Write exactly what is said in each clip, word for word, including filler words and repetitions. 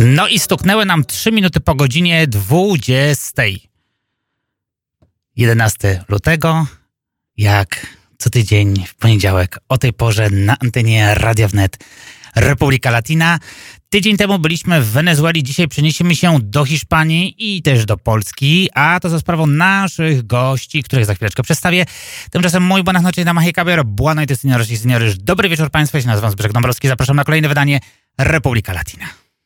No i stuknęły nam trzy minuty po godzinie dwudziestej. jedenastego lutego, jak co tydzień w poniedziałek o tej porze na antenie Radia Wnet Republika Latina. Tydzień temu byliśmy w Wenezueli, dzisiaj przeniesiemy się do Hiszpanii i też do Polski, a to za sprawą naszych gości, których za chwileczkę przedstawię. Tymczasem muy buenas noches, damas y caballeros, buenas noches, señoras y señores. Dobry wieczór Państwu, ja się nazywam Zbyszek Dąbrowski, zapraszam na kolejne wydanie Republika Latina.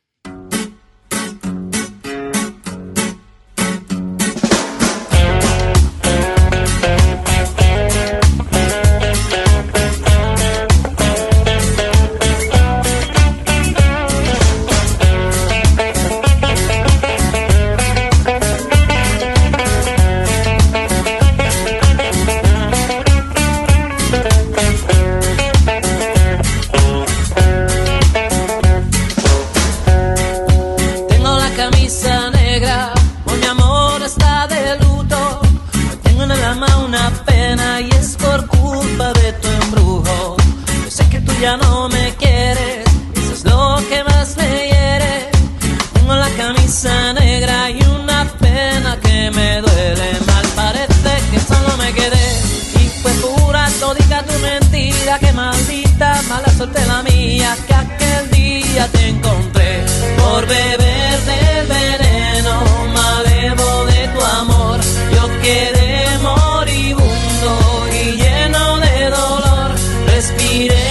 Ya no me quieres, eso es lo que más me hiere. Tengo la camisa negra y una pena que me duele. Mal parece que solo me quedé y fue pura todita tu mentira. Que maldita mala suerte la mía, que aquel día te encontré por beber del veneno malevo de tu amor. Yo quedé moribundo y lleno de dolor, respiré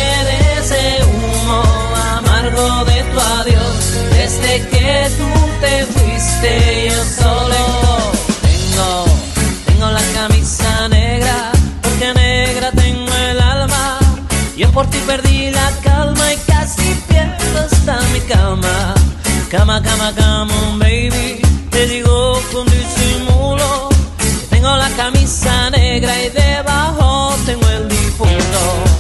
de tu adiós. Desde que tú te fuiste yo solo tengo, tengo la camisa negra, porque negra tengo el alma. Yo por ti perdí la calma y casi pierdo hasta mi cama. Cama, cama, cama, baby, te digo con disimulo que tengo la camisa negra y debajo tengo el difunto.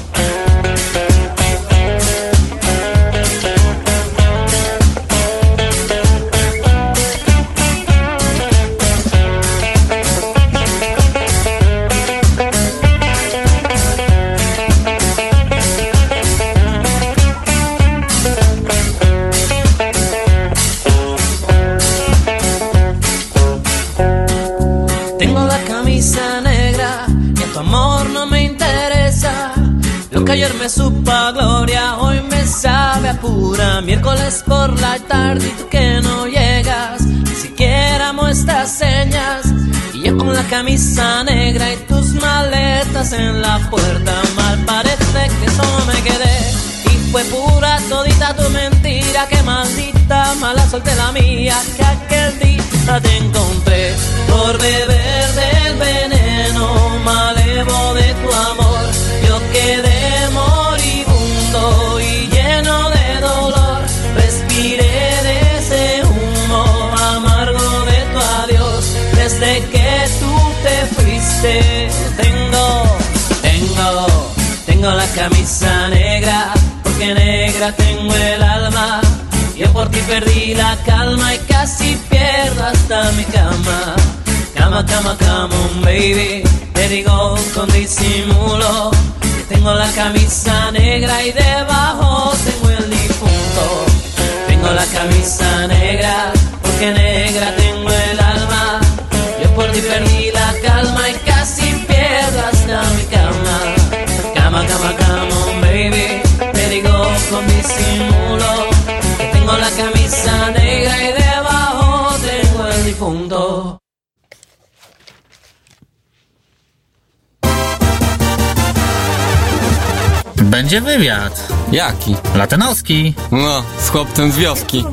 Que ayer me supo a gloria, hoy me sabe a pura. Miércoles por la tarde y tú que no llegas, ni siquiera muestras señas. Y yo con la camisa negra y tus maletas en la puerta. Mal parece que solo me quedé y fue pura todita tu mentira. Que maldita mala suerte la mía, que aquel día te encontré por beber del veneno malevo de tu amor. Yo quedé moribundo y lleno de dolor, respiré de ese humo amargo de tu adiós. Desde que tú te fuiste tengo, tengo, tengo la camisa negra, porque negra tengo el alma. Yo por ti perdí la calma y casi pierdo hasta mi cama. Cama, cama, cama, baby, te digo con disimulo que tengo la camisa negra y debajo tengo el difunto. Tengo la camisa negra, porque negra tengo el alma. Yo por ti perdí la calma y casi pierdo hasta mi cama. Cama, cama, cama, baby, te digo con disimulo que tengo la camisa negra y debajo tengo el difunto. Będzie wywiad. Jaki? Latynowski. No, z chłopcem z wioski.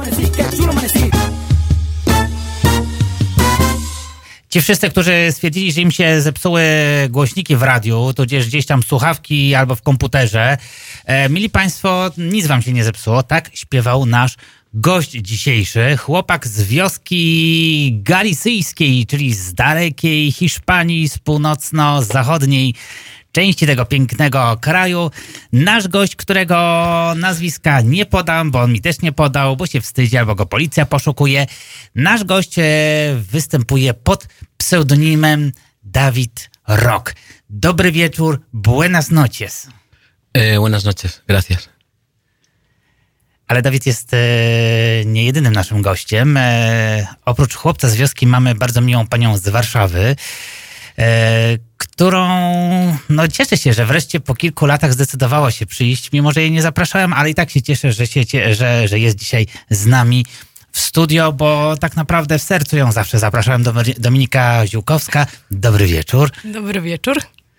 Ci wszyscy, którzy stwierdzili, że im się zepsuły głośniki w radiu, tudzież gdzieś tam słuchawki albo w komputerze, e, mili Państwo, nic wam się nie zepsuło. Tak śpiewał nasz gość dzisiejszy, chłopak z wioski galicyjskiej, czyli z dalekiej Hiszpanii, z północno-zachodniej części tego pięknego kraju. Nasz gość, którego nazwiska nie podam, bo on mi też nie podał, bo się wstydzi albo go policja poszukuje. Nasz gość występuje pod pseudonimem Dawid Rock. Dobry wieczór, buenas noches. Eh, buenas noches, gracias. Ale Dawid jest e, nie jedynym naszym gościem. E, oprócz chłopca z wioski mamy bardzo miłą panią z Warszawy, e, którą no cieszę się, że wreszcie po kilku latach zdecydowała się przyjść, mimo że jej nie zapraszałem, ale i tak się cieszę, że, się, że, że jest dzisiaj z nami w studio, bo tak naprawdę w sercu ją zawsze zapraszałem. Dominika Ziółkowska. Dobry wieczór. Dobry wieczór.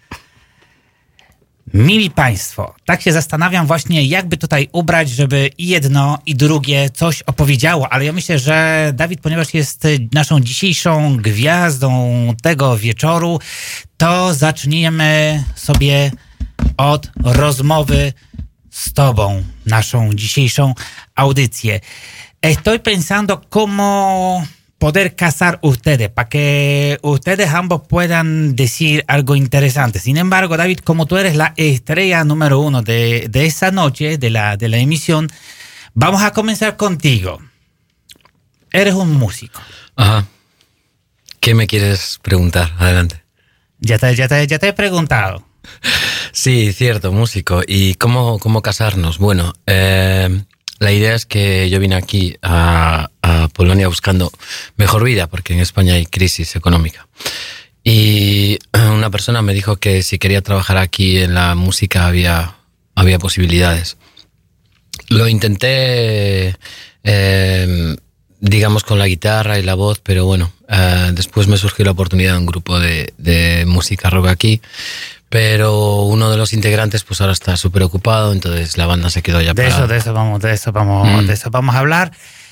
Mili Państwo, tak się zastanawiam właśnie, jakby tutaj ubrać, żeby i jedno, i drugie coś opowiedziało, ale ja myślę, że Dawid, ponieważ jest naszą dzisiejszą gwiazdą tego wieczoru, to zaczniemy sobie od rozmowy z Tobą, naszą dzisiejszą audycję. Estoy pensando cómo poder casar ustedes, para que ustedes ambos puedan decir algo interesante. Sin embargo, David, como tú eres la estrella número uno de, de esa noche, de la, de la emisión, vamos a comenzar contigo. Eres un músico. Ajá. ¿Qué me quieres preguntar? Adelante. Ya te, ya te, ya te he preguntado. Sí, cierto, músico. ¿Y cómo, cómo casarnos? Bueno, eh, la idea es que yo vine aquí a, a Polonia buscando mejor vida, porque en España hay crisis económica. Y una persona me dijo que si quería trabajar aquí en la música había, había posibilidades. Lo intenté, eh, digamos, con la guitarra y la voz, pero bueno, eh, después me surgió la oportunidad de un grupo de, de música rock aquí. Pero uno de los integrantes pues ahora está súper ocupado, entonces la banda se quedó ya de parada. eso, de eso vamos, de eso vamos, mm. de eso vamos a hablar.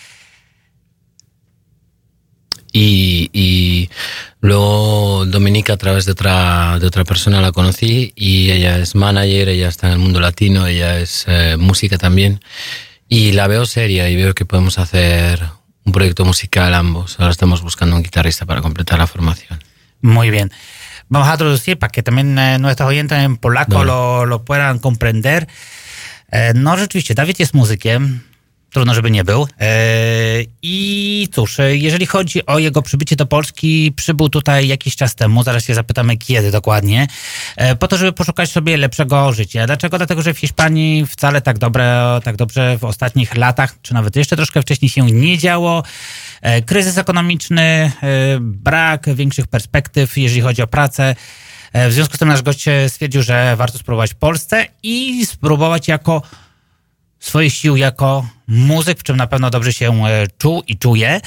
Y, y luego Dominica a través de otra de otra persona la conocí y ella es manager, ella está en el mundo latino, ella es eh, música también y la veo seria y veo que podemos hacer un proyecto musical ambos. Ahora estamos buscando un guitarrista para completar la formación. Muy bien. Vamos a traducir para que también eh, nuestros oyentes en polaco lo, lo puedan comprender. E, no rzeczywiście, Dawid jest muzykiem, trudno żeby nie był. E, I cóż, jeżeli chodzi o jego przybycie do Polski, przybył tutaj jakiś czas temu, zaraz się zapytamy kiedy dokładnie, e, po to, żeby poszukać sobie lepszego życia. Dlaczego? Dlatego, że w Hiszpanii wcale tak, dobre, tak dobrze w ostatnich latach, czy nawet jeszcze troszkę wcześniej się nie działo. Kryzys ekonomiczny, brak większych perspektyw, jeżeli chodzi o pracę. W związku z tym nasz gość stwierdził, że warto spróbować w Polsce i spróbować jako swoje siły jako muzyk, w czym na pewno dobrze się czuł i czuje.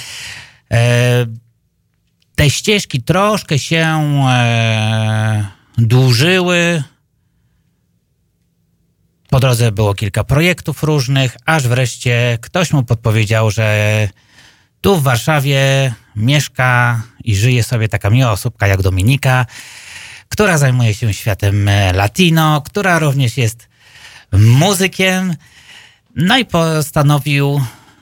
Te ścieżki troszkę się dłużyły. Po drodze było kilka projektów różnych, aż wreszcie ktoś mu podpowiedział, że tu w Warszawie mieszka i żyje sobie taka miła osóbka jak Dominika, która zajmuje się światem latino, która również jest muzykiem. No i postanowił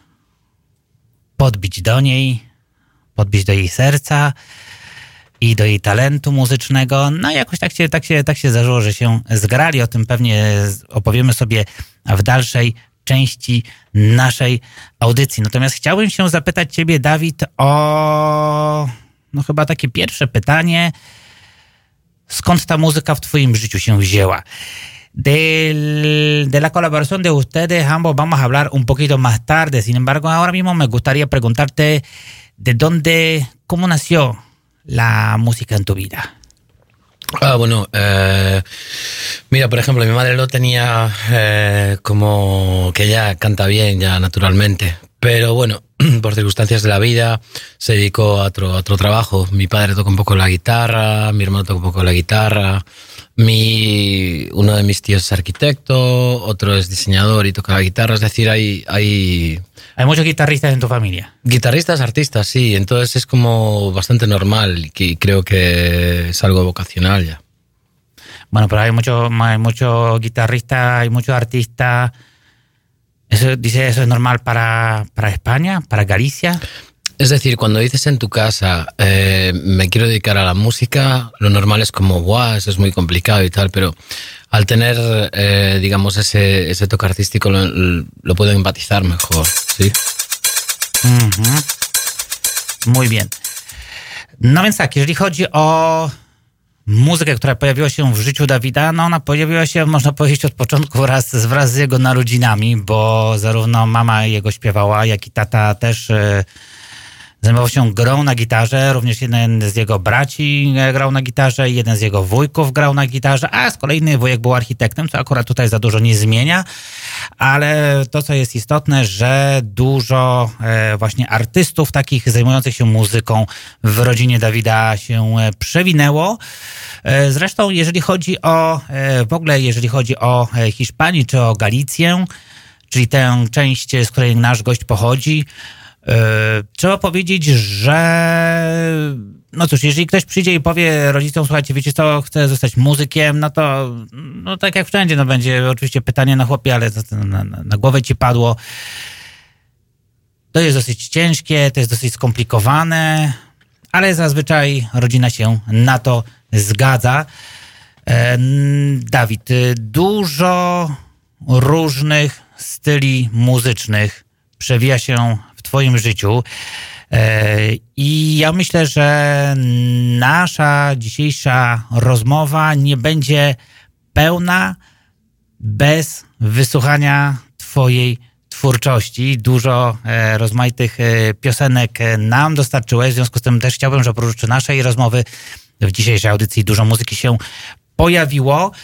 podbić do niej, podbić do jej serca i do jej talentu muzycznego. No i jakoś tak się, tak się, tak się zdarzyło, że się zgrali. O tym pewnie opowiemy sobie w dalszej części naszej audycji. Natomiast chciałbym się zapytać ciebie, Dawid, o no chyba takie pierwsze pytanie. Skąd ta muzyka w twoim życiu się wzięła? Del, de la colaboración de ustedes ambos vamos a hablar un poquito más tarde. Sin embargo, ahora mismo me gustaría preguntarte de dónde, cómo nació la música en tu vida. Ah, bueno, eh, mira, por ejemplo, mi madre lo tenía eh, como que ella canta bien ya naturalmente, pero bueno, por circunstancias de la vida se dedicó a otro, a otro trabajo. Mi padre toca un poco la guitarra, mi hermano toca un poco la guitarra, mi, uno de mis tíos es arquitecto, otro es diseñador y toca la guitarra, es decir, hay... hay Hay muchos guitarristas en tu familia. Guitarristas, artistas, sí. Entonces es como bastante normal y creo que es algo vocacional ya. Bueno, pero hay muchos hay mucho guitarristas, hay muchos artistas. ¿Eso, dice, eso es normal para, para España, para Galicia? Es decir, cuando dices en tu casa, eh, me quiero dedicar a la música, lo normal es como, guau, eso es muy complicado y tal, pero al tener, eh, digamos, ese, ese toque artístico lo, lo puedo empatizar mejor, ¿sí? Mm-hmm. Muy bien. No więc tak, jeżeli chodzi o muzykę, która pojawiła się w życiu Dawida, no ona pojawiła się, można powiedzieć, od początku wraz, wraz z jego narodzinami, bo zarówno mama jego śpiewała, jak i tata też e, zajmował się grą na gitarze, również jeden z jego braci grał na gitarze, jeden z jego wujków grał na gitarze, a z kolei inny wujek był architektem, co akurat tutaj za dużo nie zmienia, ale to, co jest istotne, że dużo e, właśnie artystów takich zajmujących się muzyką w rodzinie Dawida się e, przewinęło. E, zresztą, jeżeli chodzi o, e, w ogóle jeżeli chodzi o e, Hiszpanię czy o Galicję, czyli tę część, z której nasz gość pochodzi, Yy, trzeba powiedzieć, że no cóż, jeżeli ktoś przyjdzie i powie rodzicom, słuchajcie, wiecie co, chcę zostać muzykiem, no to no tak jak wszędzie, no będzie oczywiście pytanie na chłopie, ale to, to na, na głowę ci padło. To jest dosyć ciężkie, to jest dosyć skomplikowane, ale zazwyczaj rodzina się na to zgadza. Yy, Dawid, dużo różnych styli muzycznych przewija się w twoim życiu i ja myślę, że nasza dzisiejsza rozmowa nie będzie pełna bez wysłuchania twojej twórczości. Dużo rozmaitych piosenek nam dostarczyłeś, w związku z tym też chciałbym, żeby oprócz naszej rozmowy w dzisiejszej audycji dużo muzyki się pojawiło.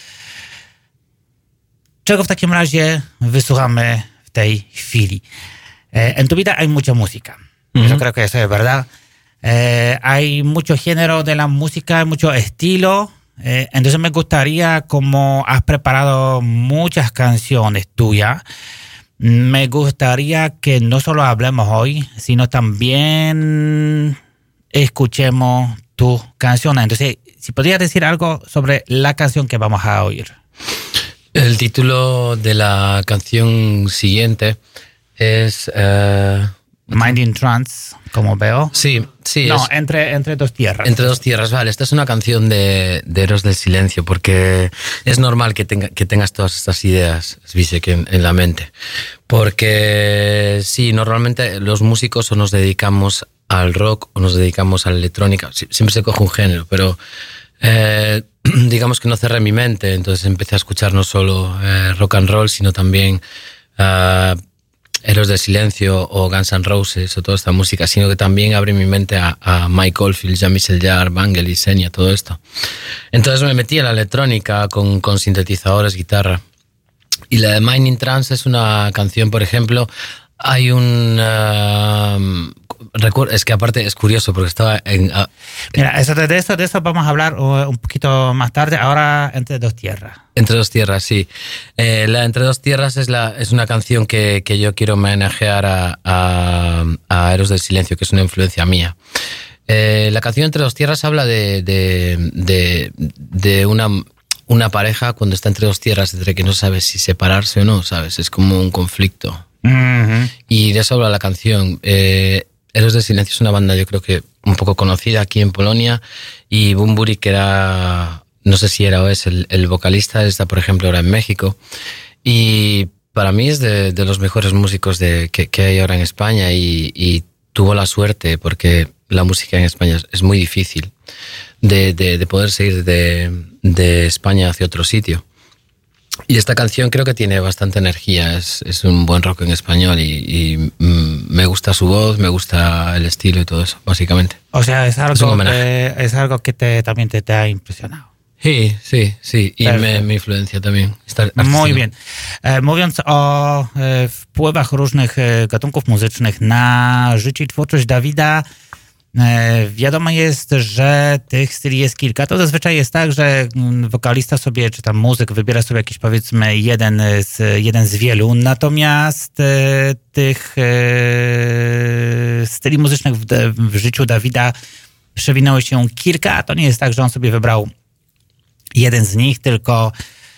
Czego w takim razie wysłuchamy w tej chwili? En tu vida hay mucha música. Uh-huh. Yo creo que eso es verdad. Eh, hay mucho género de la música, mucho estilo. Eh, entonces me gustaría, como has preparado muchas canciones tuyas, me gustaría que no solo hablemos hoy, sino también escuchemos tus canciones. Entonces, si podrías decir algo sobre la canción que vamos a oír. El título de la canción siguiente es... Uh, Mind in Trance, como veo. Sí, sí. No, es, entre, entre dos tierras. Entre dos tierras, vale. Esta es una canción de, de Héroes del Silencio, porque es normal que, tenga, que tengas todas estas ideas, Zbyszek, en, en la mente. Porque sí, normalmente los músicos o nos dedicamos al rock o nos dedicamos a la electrónica. Siempre se coge un género, pero... Eh, digamos que no cerré mi mente, entonces empecé a escuchar no solo eh, rock and roll, sino también uh, Héroes del Silencio o Guns N' Roses o toda esta música, sino que también abrí mi mente a, a Mike Oldfield, Jean-Michel Jarre, Vangelis, Enya, todo esto. Entonces me metí en la electrónica con, con sintetizadores, guitarra. Y la de Mind in Trance es una canción, por ejemplo, hay un... Uh, recuerdo, es que aparte es curioso porque estaba en... Uh, Mira, eso, de, eso, de eso vamos a hablar un poquito más tarde. Ahora, Entre dos tierras. Entre dos tierras, sí. Eh, la Entre dos tierras es, la, es una canción que, que yo quiero homenajear a, a, a Héroes del Silencio, que es una influencia mía. Eh, la canción Entre dos tierras habla de, de, de, de una... una pareja cuando está entre dos tierras, entre que no sabe si separarse o no, ¿sabes? Es como un conflicto. Uh-huh. Y de eso habla la canción. Eh, Héroes del Silencio es una banda, yo creo que un poco conocida aquí en Polonia, y Bunbury, que era, no sé si era o es el, el vocalista, está por ejemplo ahora en México, y para mí es de, de los mejores músicos de, que, que hay ahora en España, y, y tuvo la suerte, porque la música en España es, es muy difícil de, de, de poder seguir de, de España hacia otro sitio. Y esta canción creo que tiene bastante energía, es, es un buen rock en español, y, y mm, me gusta su voz, me gusta el estilo y todo eso, básicamente. O sea, es algo, es que, es algo que te, también te, te ha impresionado. Sí, sí, sí, i me, me influencia también. Muy bien. E, mówiąc o e, wpływach różnych e, gatunków muzycznych na życie i twórczość Dawida, e, wiadomo jest, że tych styli jest kilka. To zazwyczaj jest tak, że wokalista sobie, czy tam muzyk wybiera sobie jakiś, powiedzmy, jeden z, jeden z wielu, natomiast e, tych e, styli muzycznych w, w życiu Dawida przewinęło się kilka. To nie jest tak, że on sobie wybrał jeden z nich, tylko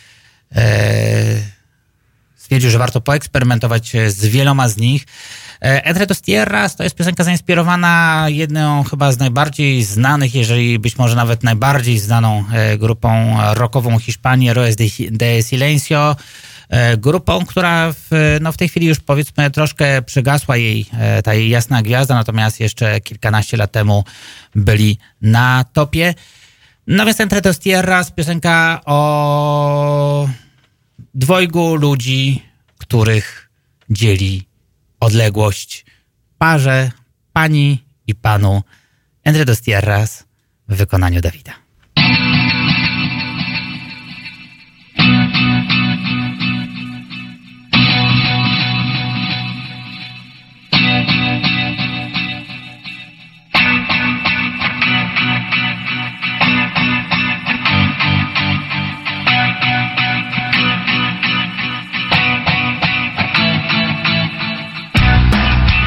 e, stwierdził, że warto poeksperymentować z wieloma z nich. E, Entre dos tierras to jest piosenka zainspirowana jedną chyba z najbardziej znanych, jeżeli być może nawet najbardziej znaną e, grupą rockową Hiszpanii, Héroes del Silencio. E, grupą, która w, no w tej chwili już, powiedzmy, troszkę przygasła jej e, ta jej jasna gwiazda, natomiast jeszcze kilkanaście lat temu byli na topie. No więc Entre dos Tierras, piosenka o dwojgu ludzi, których dzieli odległość. Parze, pani i panu. Entre dos Tierras w wykonaniu Dawida.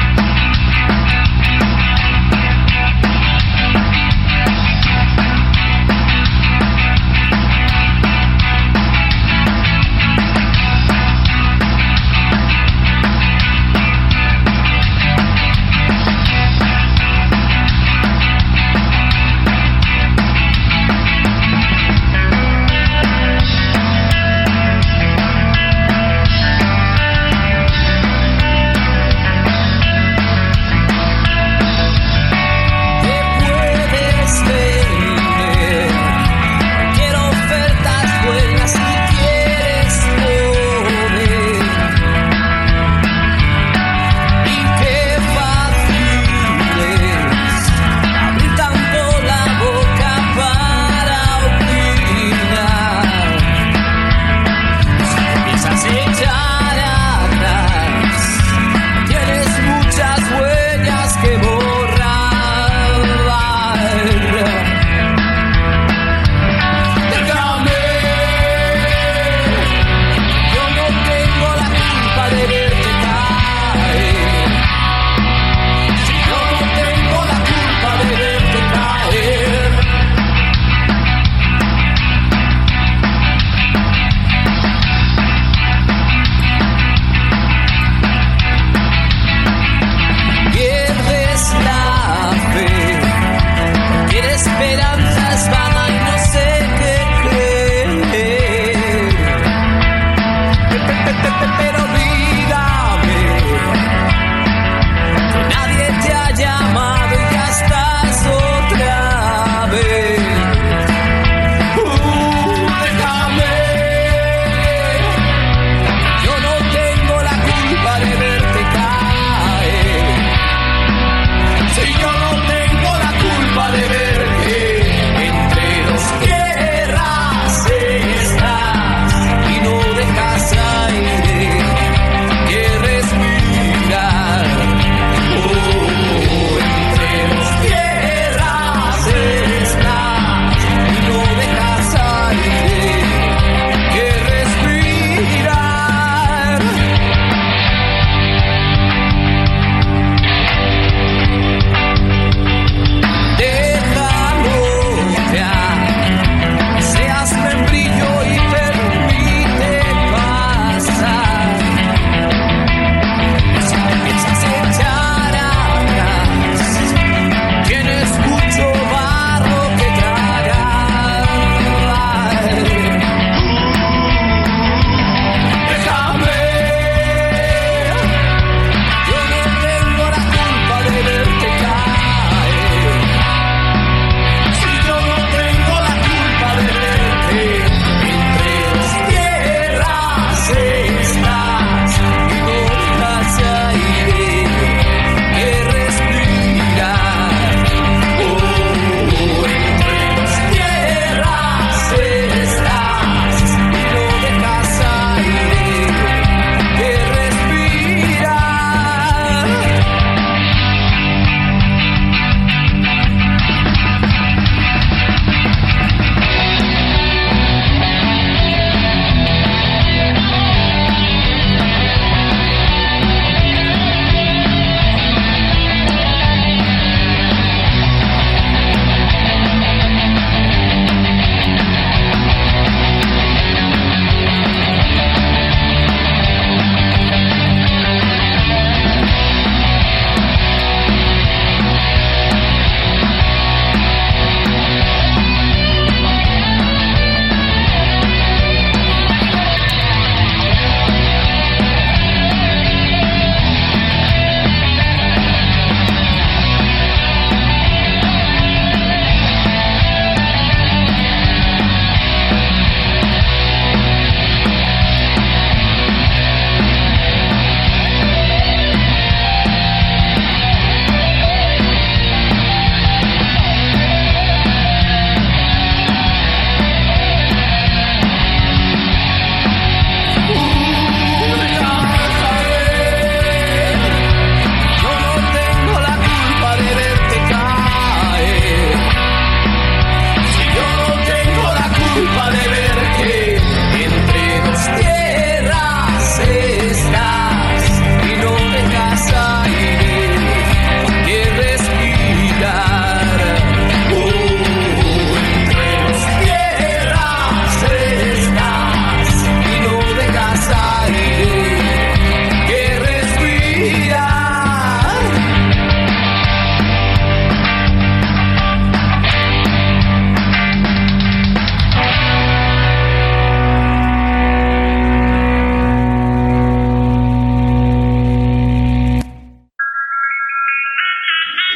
Thank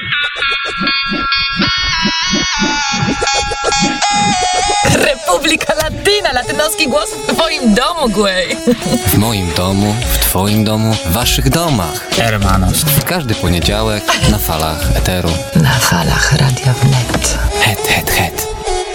Republika Latina, latynoski głos w twoim domu, Gway. W moim domu, w twoim domu, w waszych domach. Hermanos. W każdy poniedziałek na falach eteru. Na falach Radia Wnet. Het, het, het.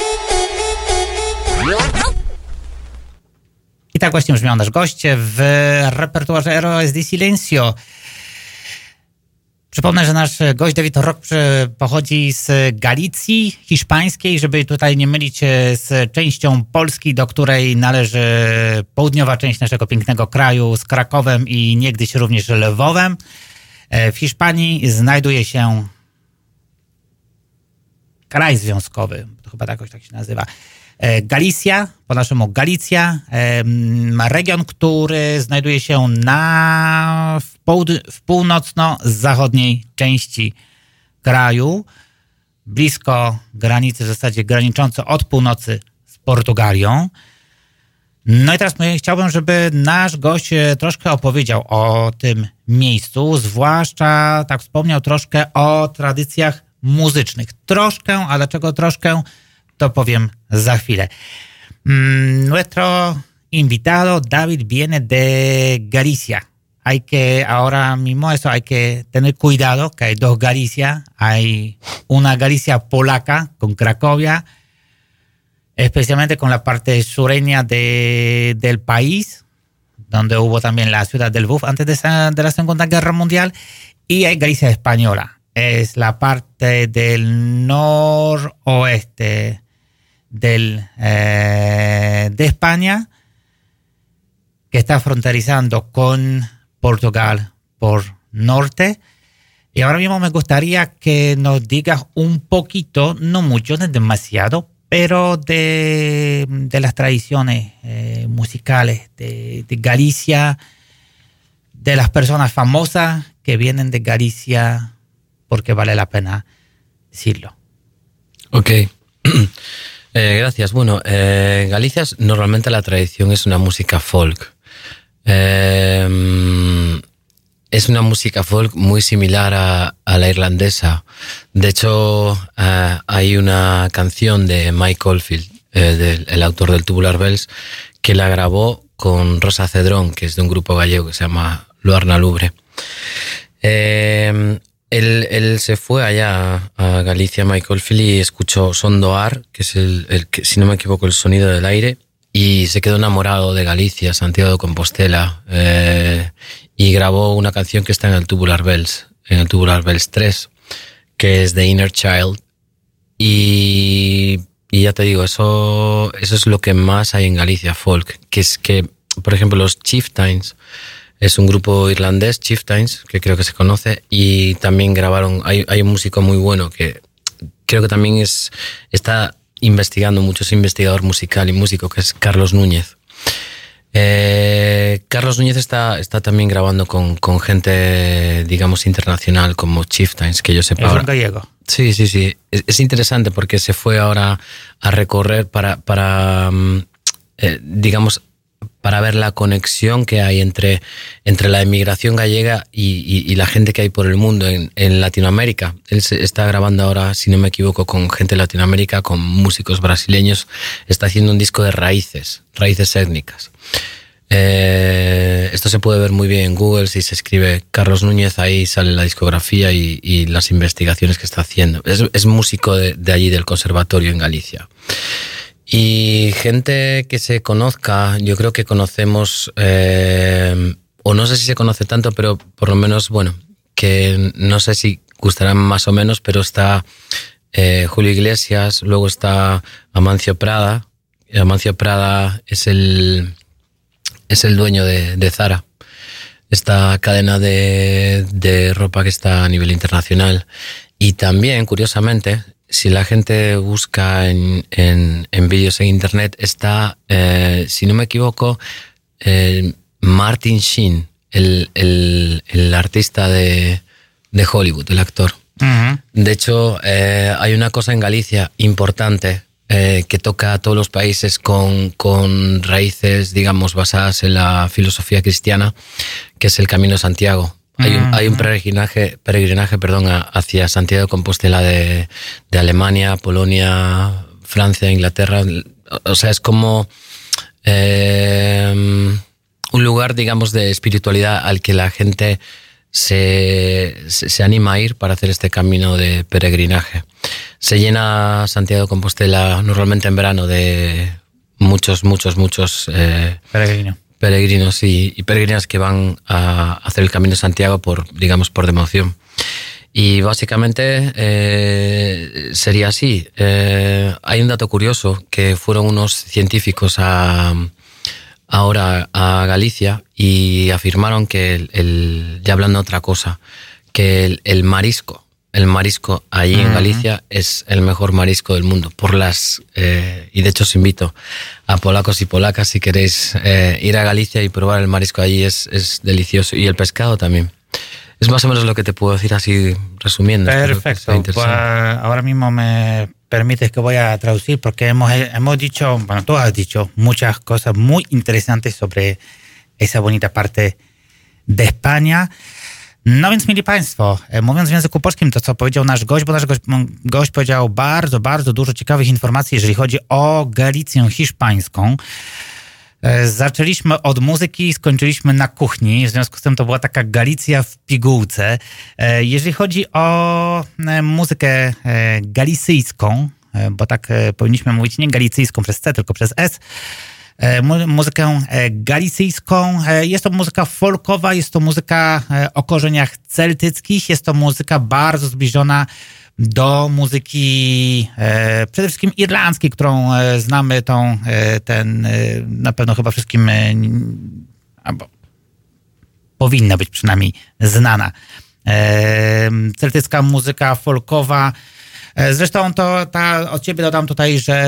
I tak właśnie brzmiał nasz gość w repertuarze Héroes de Silencio. Przypomnę, że nasz gość David Rock pochodzi z Galicji hiszpańskiej, żeby tutaj nie mylić z częścią Polski, do której należy południowa część naszego pięknego kraju z Krakowem i niegdyś również Lwowem. W Hiszpanii znajduje się kraj związkowy, to chyba jakoś tak się nazywa, Galicja, po naszemu Galicja, region, który znajduje się na w, połud- w północno-zachodniej części kraju, blisko granicy, w zasadzie granicząco od północy z Portugalią. No i teraz chciałbym, żeby nasz gość troszkę opowiedział o tym miejscu, zwłaszcza tak wspomniał troszkę o tradycjach muzycznych. Troszkę, ale czego troszkę, to powiem za chwilę. Nuestro invitado David viene de Galicia. Hay que, ahora mismo eso hay que tener cuidado, que hay dos Galicia. Hay una Galicia polaca con Cracovia, especialmente con la parte sureña de, del país, donde hubo también la ciudad del Lwów antes de, esa, de la Segunda Guerra Mundial, y hay Galicia española. Es la parte del noroeste del, eh, de España, que está fronterizando con Portugal por norte. Y ahora mismo me gustaría que nos digas un poquito, no mucho, no demasiado, pero de, de las tradiciones eh, musicales de, de Galicia, de las personas famosas que vienen de Galicia, porque vale la pena decirlo. Ok. Eh, gracias. Bueno, eh, Galicia normalmente la tradición es una música folk. Eh, es una música folk muy similar a, a la irlandesa. De hecho, eh, hay una canción de Mike Oldfield, eh, del, el autor del Tubular Bells, que la grabó con Rosa Cedrón, que es de un grupo gallego que se llama Luarna Lubre. Eh, Él, él se fue allá a Galicia, Michael Philly, y escuchó Sondoar, que es el, el que, si no me equivoco, el sonido del aire, y se quedó enamorado de Galicia, Santiago de Compostela, eh, y grabó una canción que está en el Tubular Bells, en el Tubular Bells tres, que es The Inner Child, y, y ya te digo, eso, eso es lo que más hay en Galicia, folk, que es que, por ejemplo, los Chieftains, es un grupo irlandés, Chieftains, que creo que se conoce, y también grabaron, hay, hay un músico muy bueno que creo que también es, está investigando mucho, es investigador musical y músico, que es Carlos Núñez. Eh, Carlos Núñez está, está también grabando con, con gente, digamos, internacional, como Chieftains, que yo sepa. ¿Es ahora. un gallego? Sí, sí, sí. Es, es interesante porque se fue ahora a recorrer para, para eh, digamos, para ver la conexión que hay entre, entre la emigración gallega y, y, y la gente que hay por el mundo en, en Latinoamérica. Él se está grabando ahora, si no me equivoco, con gente de Latinoamérica, con músicos brasileños. Está haciendo un disco de raíces, raíces étnicas. Eh, esto se puede ver muy bien en Google. Si se escribe Carlos Núñez, ahí sale la discografía y, y las investigaciones que está haciendo. Es, es músico de, de allí, del conservatorio en Galicia. Y gente que se conozca, yo creo que conocemos, eh, o no sé si se conoce tanto, pero por lo menos, bueno, que no sé si gustarán más o menos, pero está eh, Julio Iglesias, luego está Amancio Prada. Amancio Prada es el, es el dueño de, de Zara, esta cadena de, de ropa que está a nivel internacional. Y también, curiosamente, si la gente busca en, en, en vídeos en internet, está, eh, si no me equivoco, eh, Martin Sheen, el, el, el artista de, de Hollywood, el actor. Uh-huh. De hecho, eh, hay una cosa en Galicia importante eh, que toca a todos los países con, con raíces, digamos, basadas en la filosofía cristiana, que es el Camino de Santiago. hay un, hay un peregrinaje, peregrinaje perdón, hacia Santiago de Compostela de, de Alemania, Polonia, Francia, Inglaterra. O sea, es como eh, un lugar, digamos, de espiritualidad al que la gente se, se, se anima a ir para hacer este camino de peregrinaje. Se llena Santiago de Compostela normalmente en verano de muchos, muchos, muchos eh, Peregrino. peregrinos y, y peregrinas que van a hacer el Camino de Santiago por, digamos, por devoción. Y básicamente eh, sería así. Eh, hay un dato curioso, que fueron unos científicos a, ahora a Galicia y afirmaron que, el, el, ya hablando de otra cosa, que el, el marisco, el marisco allí uh-huh. en Galicia es el mejor marisco del mundo. Por las eh, y de hecho os invito a polacos y polacas si queréis eh, ir a Galicia y probar el marisco allí, es, es delicioso. Y el pescado también. Es más o menos lo que te puedo decir así resumiendo. Perfecto. Pues ahora mismo me permites que voy a traducir porque hemos, hemos dicho, bueno, tú has dicho muchas cosas muy interesantes sobre esa bonita parte de España. No więc, mili Państwo, mówiąc w języku polskim to, co powiedział nasz gość, bo nasz gość, gość powiedział bardzo, bardzo dużo ciekawych informacji, jeżeli chodzi o Galicję hiszpańską. Zaczęliśmy od muzyki, skończyliśmy na kuchni, w związku z tym to była taka Galicja w pigułce. Jeżeli chodzi o muzykę galicyjską, bo tak powinniśmy mówić nie galicyjską przez C, tylko przez S, muzykę galicyjską. Jest to muzyka folkowa, jest to muzyka o korzeniach celtyckich, jest to muzyka bardzo zbliżona do muzyki e, przede wszystkim irlandzkiej, którą e, znamy, tą, e, ten, e, na pewno chyba wszystkim, e, albo powinna być przynajmniej znana. E, celtycka muzyka folkowa. E, zresztą to ta, od ciebie dodam tutaj, że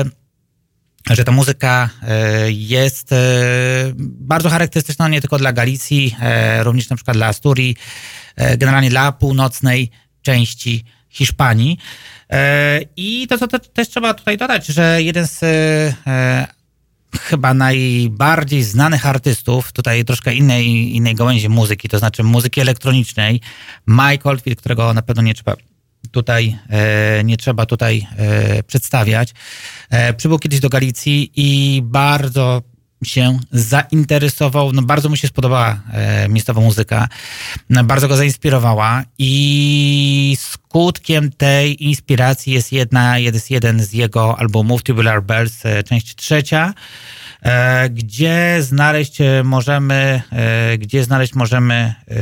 że ta muzyka e, jest e, bardzo charakterystyczna nie tylko dla Galicji, e, również na przykład dla Asturii, e, generalnie dla północnej części Hiszpanii. I to, to, to też trzeba tutaj dodać, że jeden z e, chyba najbardziej znanych artystów, tutaj troszkę innej, innej gałęzi muzyki, to znaczy muzyki elektronicznej, Mike Oldfield, którego na pewno nie trzeba tutaj, e, nie trzeba tutaj e, przedstawiać, e, przybył kiedyś do Galicji i bardzo się zainteresował, no bardzo mu się spodobała e, miejscowa muzyka, no, bardzo go zainspirowała i skutkiem tej inspiracji jest, jedna, jest jeden z jego albumów, Tubular Bells, e, część trzecia, e, gdzie znaleźć możemy, e, gdzie znaleźć możemy e,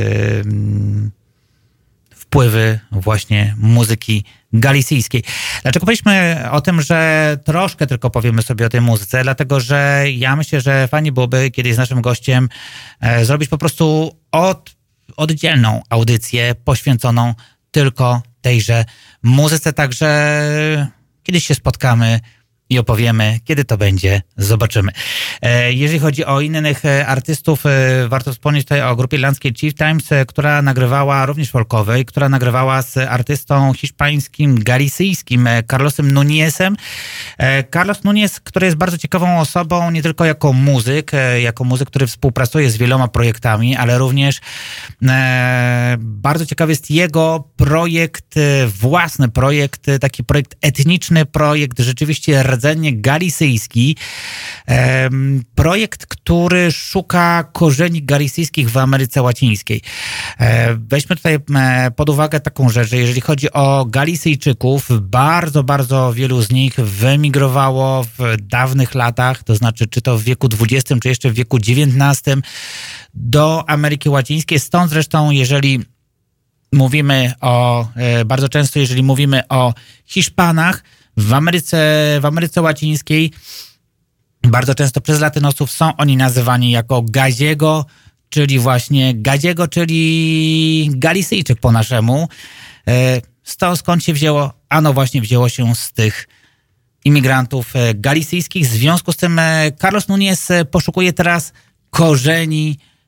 wpływy właśnie muzyki galicyjskiej. Dlaczego powiedzieliśmy o tym, że troszkę tylko powiemy sobie o tej muzyce? Dlatego, że ja myślę, że fajnie byłoby kiedyś z naszym gościem e, zrobić po prostu od, oddzielną audycję poświęconą tylko tejże muzyce. Także kiedyś się spotkamy i opowiemy, kiedy to będzie, zobaczymy. Jeżeli chodzi o innych artystów, warto wspomnieć tutaj o grupie irlandzkiej Chieftains, która nagrywała również folkowej, która nagrywała z artystą hiszpańskim, galicyjskim Carlosem Núñezem. Carlos Núñez, który jest bardzo ciekawą osobą, nie tylko jako muzyk, jako muzyk, który współpracuje z wieloma projektami, ale również bardzo ciekawy jest jego projekt, własny projekt, taki projekt etniczny, projekt rzeczywiście rdzennie galicyjski. Projekt, który szuka korzeni galicyjskich w Ameryce Łacińskiej. Weźmy tutaj pod uwagę taką rzecz, że jeżeli chodzi o Galicyjczyków, bardzo, bardzo wielu z nich wyemigrowało w dawnych latach, to znaczy czy to w wieku dwudziestym, czy jeszcze w wieku dziewiętnastym do Ameryki Łacińskiej. Stąd zresztą, jeżeli mówimy o, bardzo często jeżeli mówimy o Hiszpanach, w Ameryce, w Ameryce Łacińskiej bardzo często przez latynosów są oni nazywani jako Gaziego, czyli właśnie Gaziego, czyli Galicyjczyk po naszemu. Stąd skąd się wzięło? Ano właśnie wzięło się z tych imigrantów galicyjskich. W związku z tym Carlos Núñez poszukuje teraz korzeni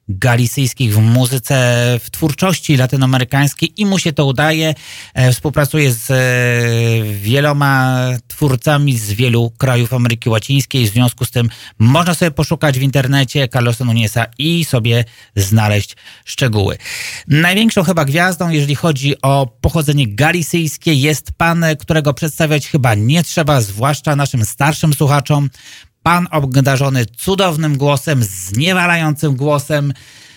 galicyjskich w muzyce, w twórczości latynoamerykańskiej i mu się to udaje. Współpracuje z wieloma twórcami z wielu krajów Ameryki Łacińskiej. W związku z tym można sobie poszukać w internecie Carlosa Nuneza i sobie znaleźć szczegóły. Największą chyba gwiazdą, jeżeli chodzi o pochodzenie galicyjskie, jest pan, którego przedstawiać chyba nie trzeba, zwłaszcza naszym starszym słuchaczom. Pan obdarzony cudownym głosem, zniewalającym głosem,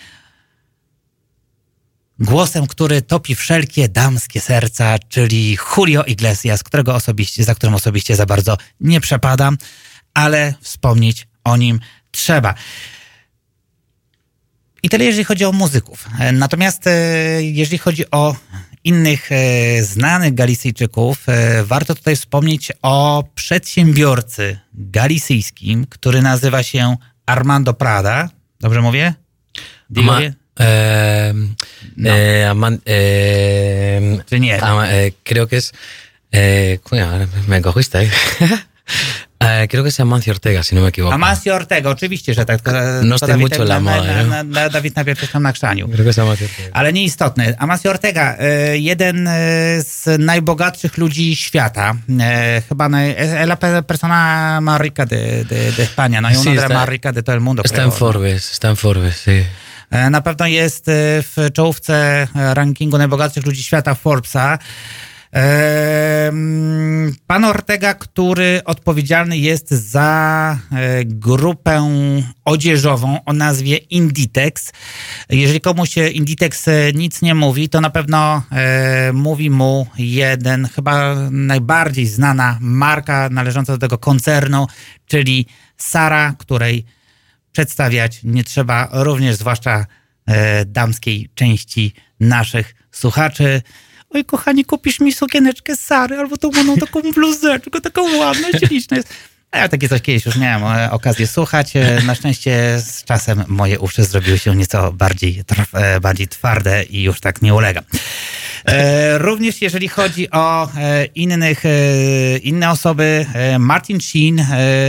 głosem, który topi wszelkie damskie serca, czyli Julio Iglesias, którego osobiście, za którym osobiście za bardzo nie przepadam, ale wspomnieć o nim trzeba. I tyle, jeżeli chodzi o muzyków. Natomiast jeżeli chodzi o innych znanych Galicyjczyków, warto tutaj wspomnieć o przedsiębiorcy galicyjskim, który nazywa się Armando Prada. Dobrze mówię? Ma, eh, no. eh, aman, eh, Czy nie? Ama, eh, creo que es... Eh, coño, me cogiste. Eh, creo que es Amancio Ortega, si no me equivoco. Amancio Ortega, oczywiście, że tak. To, no to estoy mucho la na, moda, na, no? na, na, Dawid najpierw coś tam na krzaniu. Creo que es Amancio Ortega. Ale nieistotne. Amancio Ortega, jeden z najbogatszych ludzi świata. Chyba naj, la persona más rica de, de, de España, no i una de las más ricas de todo el mundo. Está en Forbes, está en Forbes, sí. Na pewno jest w czołówce rankingu najbogatszych ludzi świata Forbesa. Pan Ortega, który odpowiedzialny jest za grupę odzieżową o nazwie Inditex. Jeżeli komuś Inditex nic nie mówi, to na pewno mówi mu jeden, chyba najbardziej znana marka należąca do tego koncernu, czyli Zara, której przedstawiać nie trzeba, również zwłaszcza damskiej części naszych słuchaczy. Oj, kochani, kupisz mi sukieneczkę z Zary, albo tą moną taką bluzeczkę, taką ładną, śliczną jest. A ja takie coś kiedyś już miałem okazję słuchać. Na szczęście z czasem moje uszy zrobiły się nieco bardziej, bardziej twarde i już tak nie ulegam. Również jeżeli chodzi o innych, inne osoby, Martin Sheen,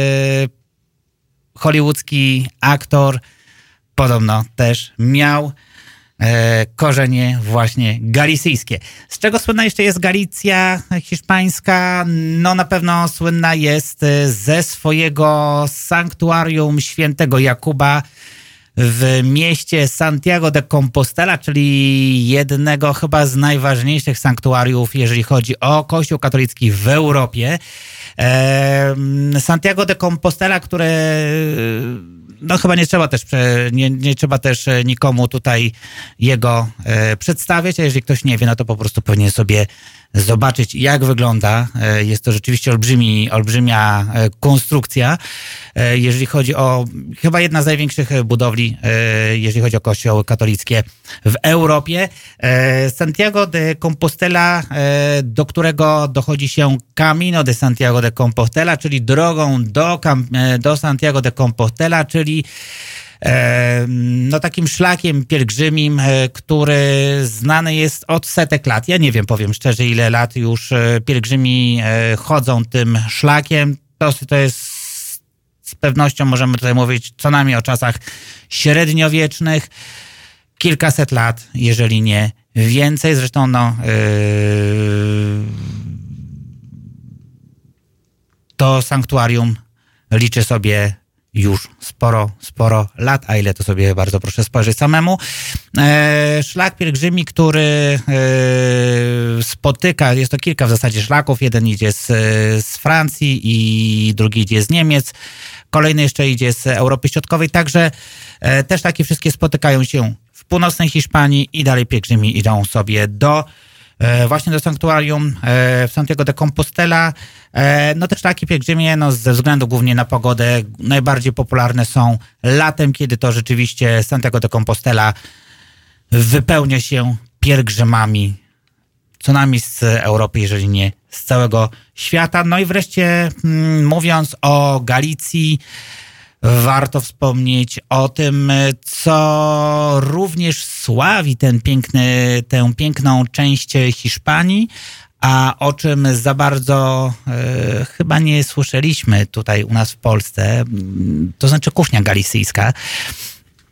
hollywoodzki aktor, podobno też miał korzenie właśnie galicyjskie. Z czego słynna jeszcze jest Galicja hiszpańska? No na pewno słynna jest ze swojego sanktuarium świętego Jakuba w mieście Santiago de Compostela, czyli jednego chyba z najważniejszych sanktuariów, jeżeli chodzi o Kościół katolicki w Europie. Santiago de Compostela, które no chyba nie trzeba też, nie, nie trzeba też nikomu tutaj jego e, przedstawiać, a jeżeli ktoś nie wie, no to po prostu powinien sobie zobaczyć, jak wygląda. E, jest to rzeczywiście olbrzymi, olbrzymia e, konstrukcja, e, jeżeli chodzi o, chyba jedna z największych budowli, e, jeżeli chodzi o kościoły katolickie w Europie. E, Santiago de Compostela, e, do którego dochodzi się Camino de Santiago de Compostela, czyli drogą do, do Santiago de Compostela, czyli no takim szlakiem pielgrzymim, który znany jest od setek lat. Ja nie wiem, powiem szczerze, ile lat już pielgrzymi chodzą tym szlakiem. To, to jest z pewnością, możemy tutaj mówić co najmniej o czasach średniowiecznych. Kilkaset lat, jeżeli nie więcej. Zresztą no yy, to sanktuarium liczy sobie już sporo, sporo lat, a ile to sobie bardzo proszę spojrzeć samemu. E, szlak pielgrzymi, który e, spotyka, jest to kilka w zasadzie szlaków, jeden idzie z, z Francji i drugi idzie z Niemiec, kolejny jeszcze idzie z Europy Środkowej, także e, też takie wszystkie spotykają się w północnej Hiszpanii i dalej pielgrzymi idą sobie do właśnie do sanktuarium w Santiago de Compostela. No te szlaki pielgrzymie, no ze względu głównie na pogodę, najbardziej popularne są latem, kiedy to rzeczywiście Santiago de Compostela wypełnia się pielgrzymami, co najmniej z Europy, jeżeli nie z całego świata. No i wreszcie mówiąc o Galicji, warto wspomnieć o tym, co również sławi ten piękny, tę piękną część Hiszpanii, a o czym za bardzo e, chyba nie słyszeliśmy tutaj u nas w Polsce, to znaczy kuchnia galicyjska.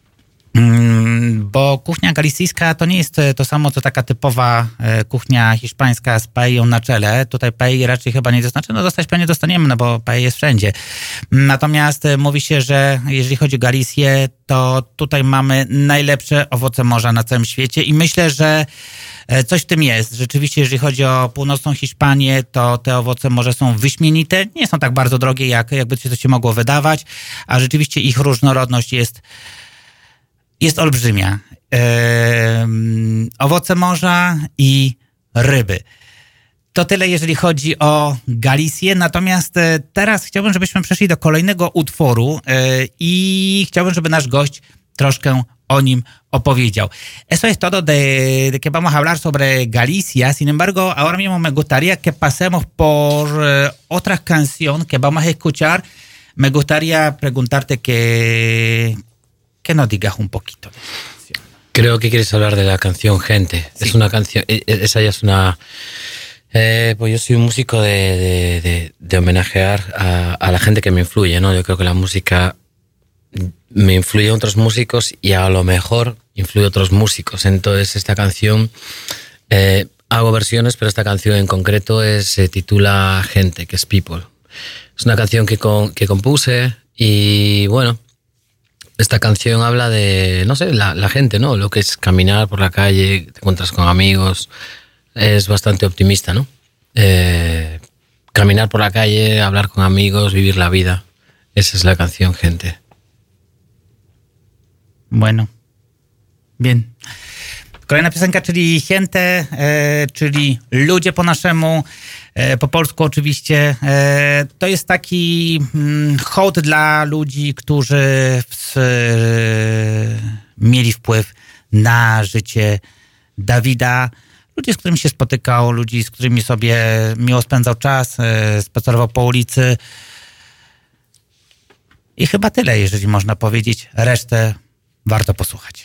Bo kuchnia galicyjska to nie jest to samo, co taka typowa kuchnia hiszpańska z paellą na czele. Tutaj paelli raczej chyba nie dostaną, no dostać pewnie dostaniemy, no bo paella jest wszędzie. Natomiast mówi się, że jeżeli chodzi o Galicję, to tutaj mamy najlepsze owoce morza na całym świecie i myślę, że coś w tym jest. Rzeczywiście, jeżeli chodzi o północną Hiszpanię, to te owoce morza są wyśmienite. Nie są tak bardzo drogie, jak, jakby się to się mogło wydawać, a rzeczywiście ich różnorodność jest jest olbrzymia. Eee, owoce morza i ryby. To tyle, jeżeli chodzi o Galicję. Natomiast teraz chciałbym, żebyśmy przeszli do kolejnego utworu eee, i chciałbym, żeby nasz gość troszkę o nim opowiedział. Eso es todo de, de que vamos a hablar sobre Galicia. Sin embargo, ahora mismo me gustaría que pasemos por eh, otra canción que vamos a escuchar. Me gustaría preguntarte que... que nos digas un poquito de esa canción. Creo que quieres hablar de la canción Gente. Sí. Es una canción, esa ya es una... Eh, pues yo soy un músico de, de, de, de homenajear a, a la gente que me influye, ¿no? Yo creo que la música me influye a otros músicos y a lo mejor influye a otros músicos. Entonces esta canción, eh, hago versiones, pero esta canción en concreto es, se titula Gente, que es People. Es una canción que, con, que compuse y bueno... Esta canción habla de, no sé, la, la gente, ¿no? Lo que es caminar por la calle, te encuentras con amigos, es bastante optimista, ¿no? Eh, caminar por la calle, hablar con amigos, vivir la vida. Esa es la canción, Gente. Bueno, bien. Kolejna piosenka, czyli Gente, e, czyli ludzie po naszemu, e, po polsku oczywiście. E, to jest taki mm, hołd dla ludzi, którzy w, e, mieli wpływ na życie Dawida. Ludzi, z którymi się spotykał, ludzi, z którymi sobie miło spędzał czas, e, spacerował po ulicy. I chyba tyle, jeżeli można powiedzieć. Resztę warto posłuchać.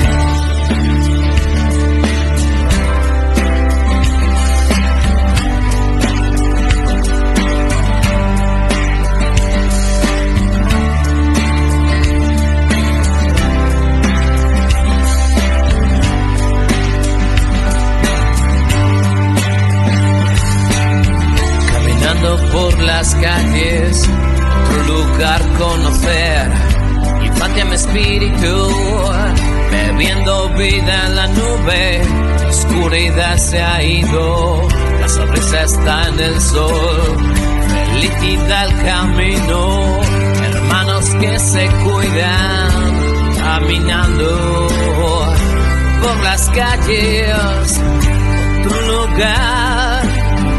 Por las calles, otro lugar conocer, infancia mi espíritu, bebiendo vida en la nube, la oscuridad se ha ido, la sonrisa está en el sol, felicidad el camino, hermanos que se cuidan, caminando por las calles, otro lugar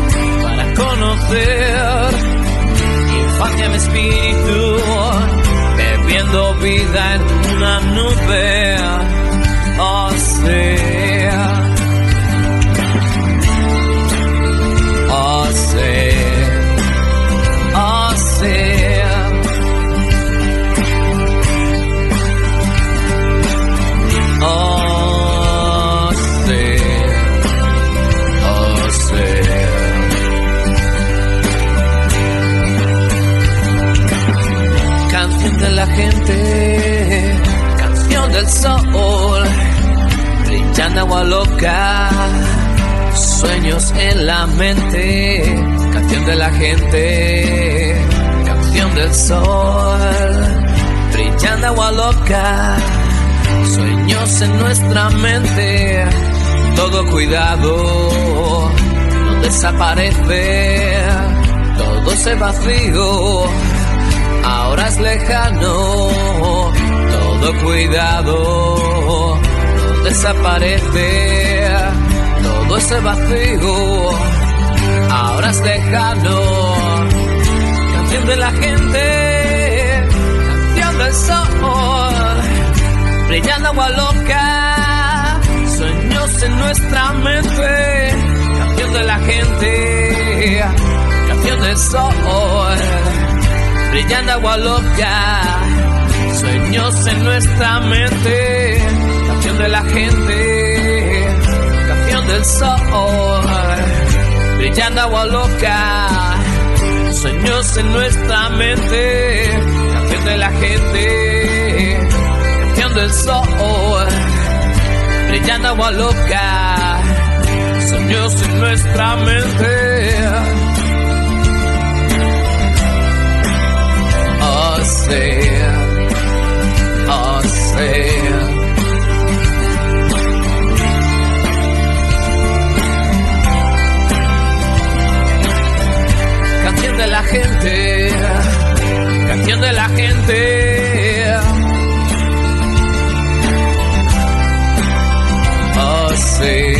conocer, infancia mi espíritu, bebiendo vida en una nube, oh sea, oh sea, oh sea, oh sea, oh sea. Canción de la gente, canción del sol, brillando agua loca, sueños en la mente. Canción de la gente, canción del sol, brillando agua loca, sueños en nuestra mente. Todo cuidado, no desaparece, todo se vacío. Ahora es lejano, todo cuidado, no desaparece, todo ese vacío, ahora es lejano. Canción de la gente, canción del sol, brillando agua loca, sueños en nuestra mente. Canción de la gente, canción del sol, brillando agua loca, sueños en nuestra mente. Canción de la gente, canción del sol, brillando agua loca, sueños en nuestra mente. Canción de la gente, canción del sol, brillando agua loca, sueños en nuestra mente. Oh, sea, oh, sea. Canción de la gente, canción de la gente. Oh, sí.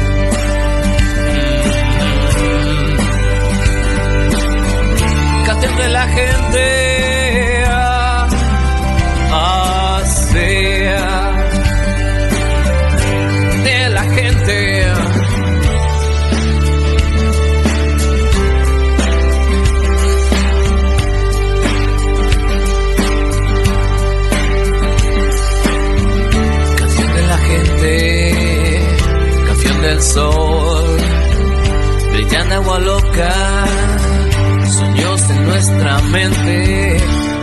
Canción de la gente. Oh, sí. De la gente. Canción del sol, brillando agua loca, sueños en nuestra mente.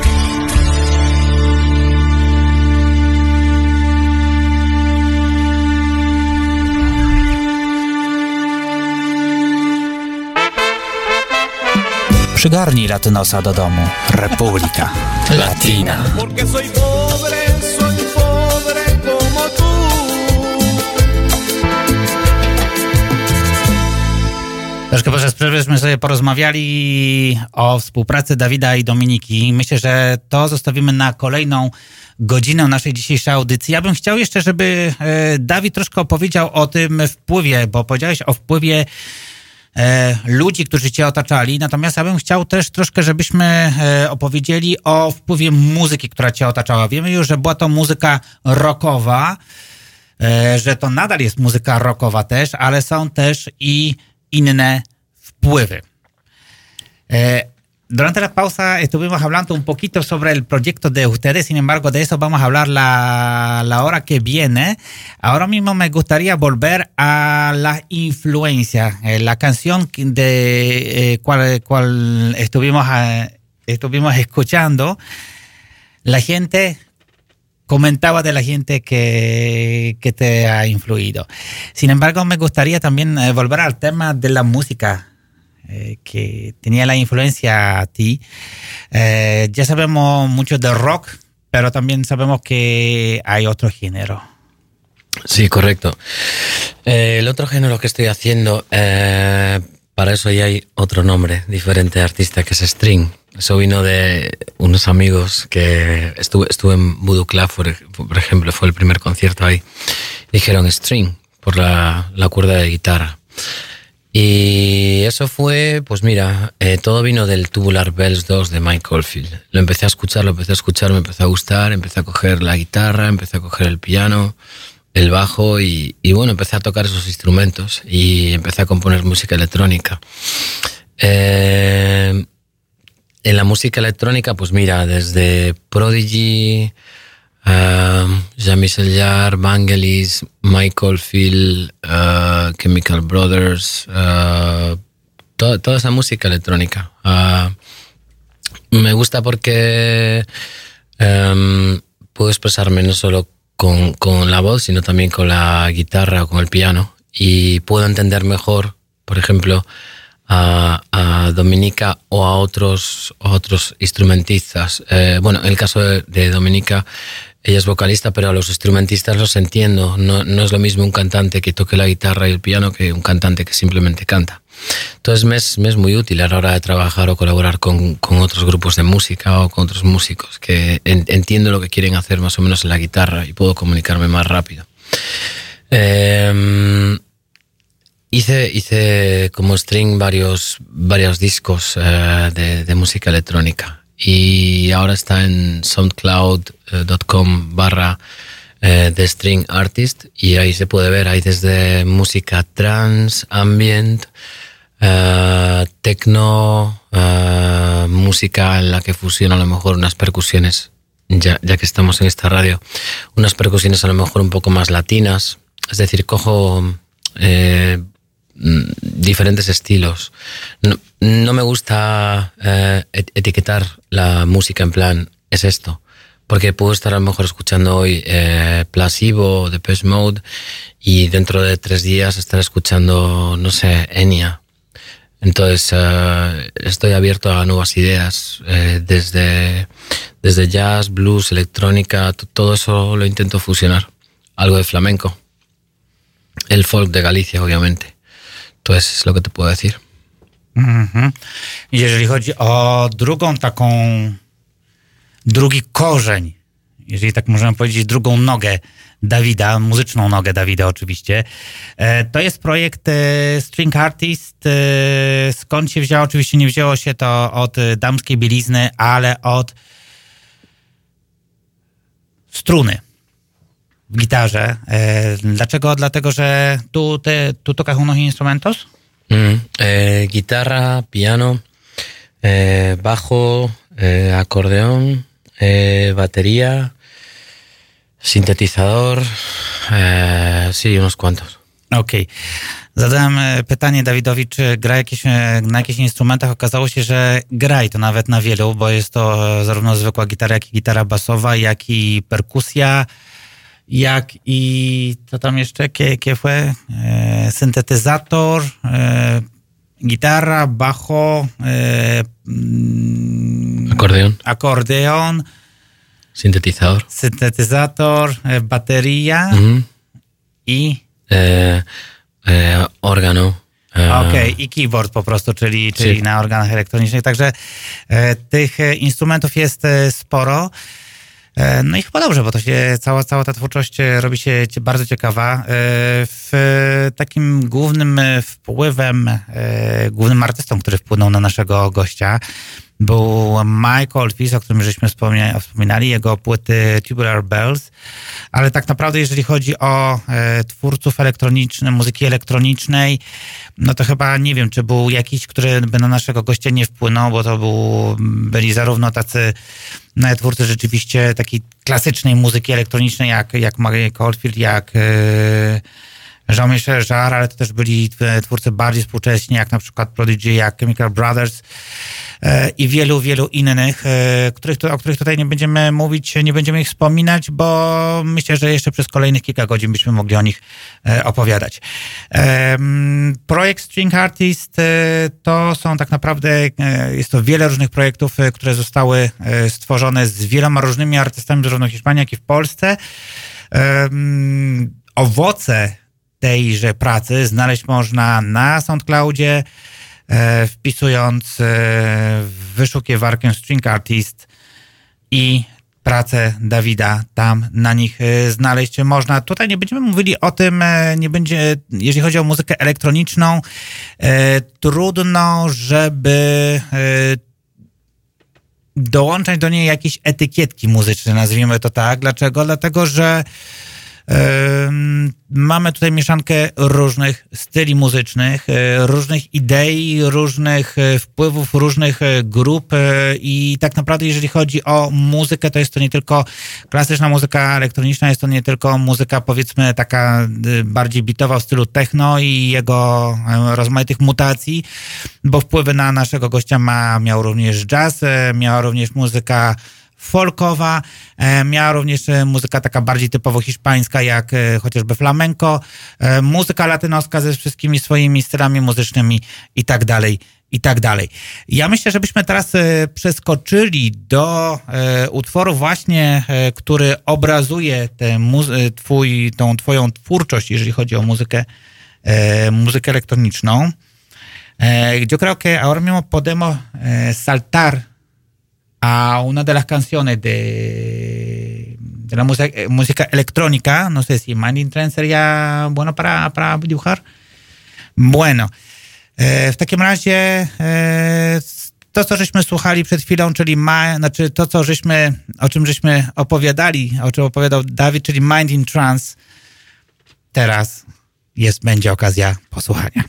Przygarnij Latynosa do domu. Republika Latina. Porque soy pobre, soy pobre como tú. Troszkę podczas przerwy sobie porozmawiali o współpracy Dawida i Dominiki. Myślę, że to zostawimy na kolejną godzinę naszej dzisiejszej audycji. Ja bym chciał jeszcze, żeby Dawid troszkę opowiedział o tym wpływie, bo powiedziałeś o wpływie ludzi, którzy cię otaczali. Natomiast ja bym chciał też troszkę, żebyśmy opowiedzieli o wpływie muzyki, która cię otaczała. Wiemy już, że była to muzyka rockowa, że to nadal jest muzyka rockowa też, ale są też i inne wpływy. Durante la pausa estuvimos hablando un poquito sobre el proyecto de ustedes, sin embargo de eso vamos a hablar la, la hora que viene. Ahora mismo me gustaría volver a la influencia, eh, la canción de eh, cual, cual estuvimos, eh, estuvimos escuchando. La gente comentaba de la gente que, que te ha influido. Sin embargo, me gustaría también eh, volver al tema de la música eh, que tenía la influencia a ti. Eh, ya sabemos mucho de rock, pero también sabemos que hay otro género. Sí, correcto. Eh, el otro género que estoy haciendo, eh, para eso ya hay otro nombre diferente de artista, que es string. Eso vino de unos amigos que estuve, estuve en Voodoo Club, por, por ejemplo, fue el primer concierto ahí. Dijeron string por la, la cuerda de guitarra. Y eso fue, pues mira, eh, todo vino del Tubular Bells dos de Mike Oldfield. Lo empecé a escuchar, lo empecé a escuchar, me empezó a gustar, empecé a coger la guitarra, empecé a coger el piano, el bajo y, y bueno, empecé a tocar esos instrumentos y empecé a componer música electrónica. Eh, en la música electrónica, pues mira, desde Prodigy, Uh, Jean-Michel Jarre, Vangelis, Mike Oldfield, uh, Chemical Brothers, uh, to- toda esa música electrónica. Uh, me gusta porque um, puedo expresarme no solo con, con la voz, sino también con la guitarra o con el piano. Y puedo entender mejor, por ejemplo, a, a Dominica o a otros, a otros instrumentistas. Eh, bueno, en el caso de, de Dominica, ella es vocalista, pero a los instrumentistas los entiendo. No, no es lo mismo un cantante que toque la guitarra y el piano que un cantante que simplemente canta. Entonces me es, me es muy útil a la hora de trabajar o colaborar con, con otros grupos de música o con otros músicos, que en, entiendo lo que quieren hacer más o menos en la guitarra y puedo comunicarme más rápido. Eh, hice, hice como string varios, varios discos eh, de, de música electrónica. Y ahora está en soundcloud punto com barra The String Artist y ahí se puede ver, hay desde música trance, ambient, uh, techno, uh, música en la que fusiona a lo mejor unas percusiones, ya, ya que estamos en esta radio, unas percusiones a lo mejor un poco más latinas, es decir, cojo eh, diferentes estilos. No, no me gusta eh, etiquetar la música en plan, es esto, Porque puedo estar a lo mejor escuchando hoy eh, Placebo o Depeche Mode y dentro de tres días estar escuchando, no sé, Enya. Entonces eh, estoy abierto a nuevas ideas, eh, desde, desde jazz, blues, electrónica, t- todo eso lo intento fusionar. Algo de flamenco. El folk de Galicia, obviamente. Entonces es lo que te puedo decir. Mhm. Jeżeli chodzi o drugą taką, drugi korzeń, jeżeli tak możemy powiedzieć, drugą nogę Dawida, muzyczną nogę Dawida oczywiście, e, to jest projekt e, String Artist. E, skąd się wzięło? Oczywiście nie wzięło się to od e, damskiej bielizny, ale od struny w gitarze. E, dlaczego? Dlatego, że tu, te, tu tocas unos instrumentos? Mm, eh, guitarra, piano, eh, bajo, eh, acordeón, eh, batería, sintetizador, eh, sí, unos cuantos. Okej. Zadałem e, pytanie Dawidowi, czy gra jakieś, e, na jakichś instrumentach. Okazało się, że gra i to nawet na wielu, bo jest to e, zarówno zwykła gitara, jak i gitara basowa, jak i perkusja, jak i co tam jeszcze? ¿Qué, qué fue? E, syntetyzator, e, gitara, bajo, e, mm, Acordeón, akordeon, sintetizador. syntetyzator, e, bateria Mhm. i... Eh, eh, órgano. eh, Okej, i keyboard po prostu, czyli, czyli Sí. na organach elektronicznych. Także e, tych e, instrumentów jest e, sporo. E, no i chyba dobrze, bo to się cała, cała ta twórczość e, robi się cie- bardzo ciekawa. E, w e, takim głównym e, wpływem, e, głównym artystą, który wpłynął na naszego gościa, był Mike Oldfield, o którym żeśmy wspomnia- wspominali, jego płyty Tubular Bells, ale tak naprawdę jeżeli chodzi o e, twórców elektronicznych, muzyki elektronicznej, no to chyba nie wiem, czy był jakiś, który by na naszego gościa nie wpłynął, bo to był, byli zarówno tacy no, twórcy rzeczywiście takiej klasycznej muzyki elektronicznej, jak, jak Mike Oldfield, jak e, Jean-Michel Jarre, ale to też byli twórcy bardziej współcześni, jak na przykład Prodigy, jak Chemical Brothers e, i wielu, wielu innych, e, których, tu- o których tutaj nie będziemy mówić, nie będziemy ich wspominać, bo myślę, że jeszcze przez kolejnych kilka godzin byśmy mogli o nich e, opowiadać. E, mm, projekt String Artist e, to są tak naprawdę, e, jest to wiele różnych projektów, e, które zostały e, stworzone z wieloma różnymi artystami, zarówno w Hiszpanii, jak i w Polsce. E, mm, owoce tejże pracy znaleźć można na SoundCloudzie, e, wpisując e, w wyszukiwarkę String Artist i pracę Dawida tam na nich e, znaleźć można. Tutaj nie będziemy mówili o tym, e, nie będzie, jeżeli chodzi o muzykę elektroniczną, e, trudno, żeby e, dołączać do niej jakieś etykietki muzyczne, nazwijmy to tak. Dlaczego? Dlatego, że Ym, mamy tutaj mieszankę różnych styli muzycznych, y, różnych idei, różnych y, wpływów, różnych y, grup y, i tak naprawdę jeżeli chodzi o muzykę, to jest to nie tylko klasyczna muzyka elektroniczna, jest to nie tylko muzyka powiedzmy taka y, bardziej bitowa w stylu techno i jego y, rozmaitych mutacji, bo wpływy na naszego gościa ma, miał również jazz, y, miała również muzyka folkowa, e, miała również e, muzyka taka bardziej typowo hiszpańska, jak e, chociażby flamenco, e, muzyka latynoska ze wszystkimi swoimi stylami muzycznymi i tak dalej, i tak dalej. Ja myślę, żebyśmy teraz e, przeskoczyli do e, utworu właśnie, e, który obrazuje tę muzy- twój, tą twoją twórczość, jeżeli chodzi o muzykę, e, muzykę elektroniczną. E, yo creo que ahora mismo podemos e, saltar a una de las canciones de, de la música, eh, música electrónica. No sé si Mind in Trance sería bueno para, para dibujar. Bueno, e, w takim razie e, to, co żeśmy słuchali przed chwilą, czyli ma, znaczy to, co żeśmy, o czym żeśmy opowiadali, o czym opowiadał Dawid, czyli Mind in Trance, teraz jest, będzie okazja posłuchania.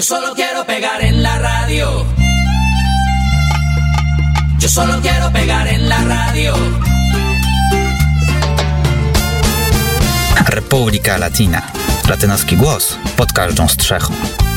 Yo solo quiero pegar en la radio. Yo solo quiero pegar en la radio. Republika Latina. Latynoski głos pod każdą strzechą.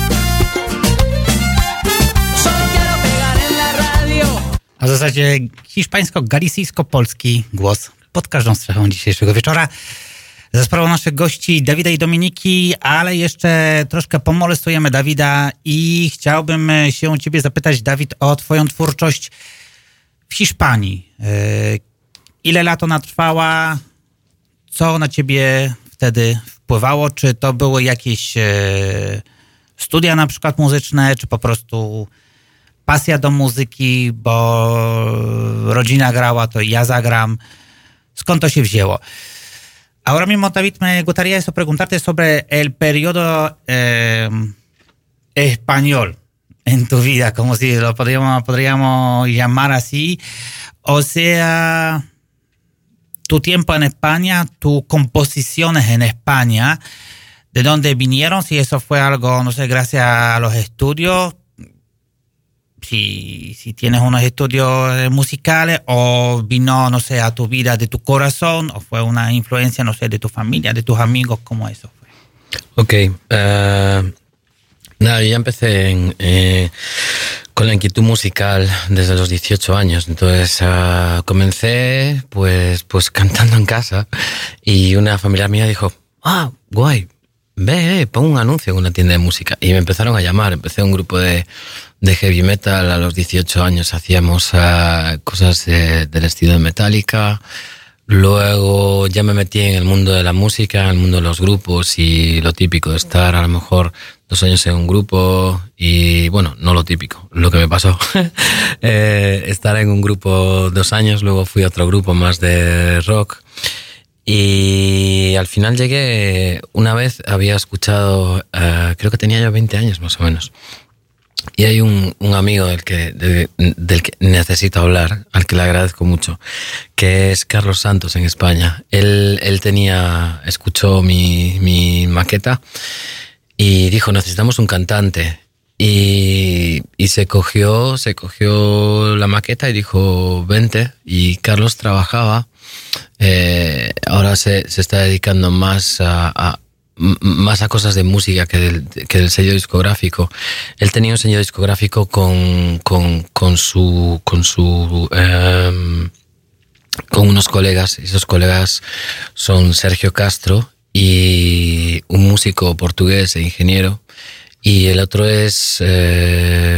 Solo quiero pegar en la radio. A w zasadzie hiszpańsko-galicyjsko-polski głos pod każdą strzechą dzisiejszego wieczora. Za sprawą naszych gości Dawida i Dominiki, ale jeszcze troszkę pomolestujemy Dawida i chciałbym się u ciebie zapytać, Dawid, o twoją twórczość w Hiszpanii. Ile lat ona trwała? Co na ciebie wtedy wpływało? Czy to były jakieś studia na przykład muzyczne, czy po prostu pasja do muzyki, bo rodzina grała, to i ja zagram. Skąd to się wzięło? Ahora mismo, David, me gustaría eso preguntarte sobre el periodo eh, español en tu vida, como si lo podríamos, podríamos llamar así. O sea, tu tiempo en España, tus composiciones en España, de dónde vinieron, si eso fue algo, no sé, gracias a los estudios, si, si tienes unos estudios musicales o vino, no sé, a tu vida de tu corazón o fue una influencia, no sé, de tu familia, de tus amigos, ¿cómo eso fue? Ok, uh, nada, yo ya empecé en, eh, con la inquietud musical desde los dieciocho años, entonces uh, comencé pues, pues cantando en casa y una familia mía dijo, ah, guay, ve, eh, pon un anuncio en una tienda de música. Y me empezaron a llamar, empecé un grupo de, de heavy metal a los dieciocho años, hacíamos uh, cosas de, del estilo de Metallica, luego ya me metí en el mundo de la música, en el mundo de los grupos y lo típico de estar a lo mejor dos años en un grupo y bueno, no lo típico, lo que me pasó, eh, estar en un grupo dos años, luego fui a otro grupo más de rock. Y al final llegué, una vez había escuchado, uh, creo que tenía yo veinte años más o menos, y hay un, un amigo del que, de, del que necesito hablar, al que le agradezco mucho, que es Carlos Santos en España. Él, él tenía, escuchó mi, mi maqueta y dijo, necesitamos un cantante. Y, y se cogió, se cogió la maqueta y dijo, vente. Y Carlos trabajaba, eh, ahora se, se está dedicando más a, a, más a cosas de música que del, que del sello discográfico. Él tenía un sello discográfico con, con, con su, con su, eh, con unos colegas, y esos colegas son Sergio Castro y un músico portugués e ingeniero. Y el otro es... Eh,